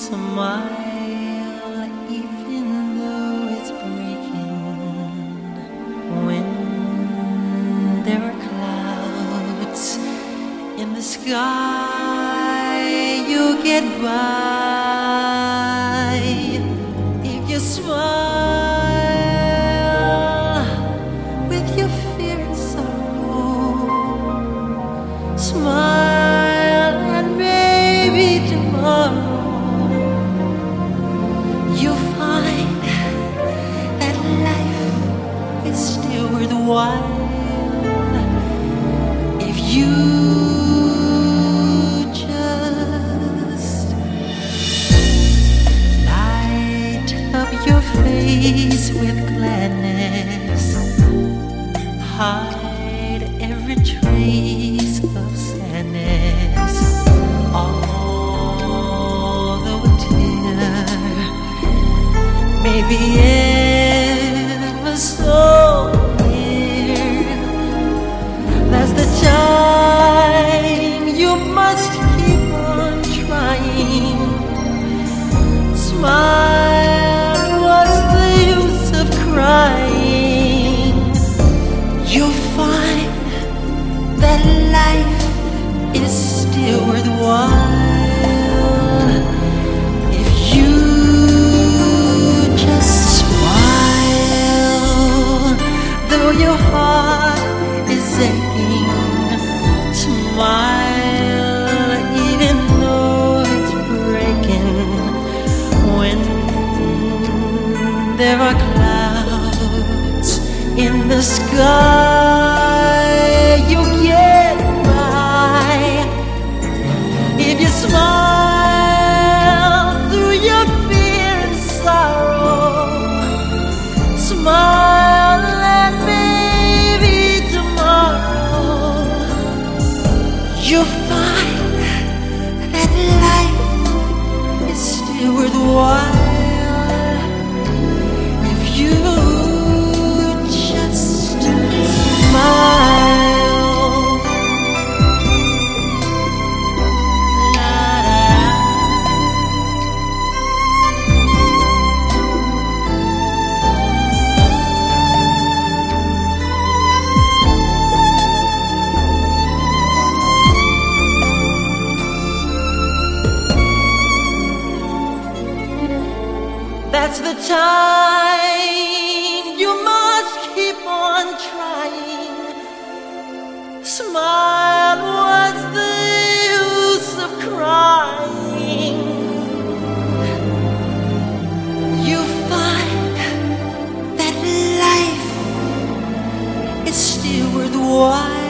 Smile even though it's breaking. When there are clouds in the sky, you'll get by if you smile with your fear and sorrow. Smile and maybe tomorrow you'll find that life is still worthwhile if you just light up your face with gladness, hide every trace of sadness, although a tear may be ever so near. That's the time you must keep on trying. Smile, what's the use of crying? You'll find that life is still worthwhile if you just smile, though your heart is aching. Smile even though it's breaking. When there are clouds in the sky, you get by if you smile through your fear and sorrow. Smile and maybe tomorrow you'll find that life is still worthwhile if you just smile. That's the time you must keep on trying. Smile, what's the use of crying? You find that life is still worthwhile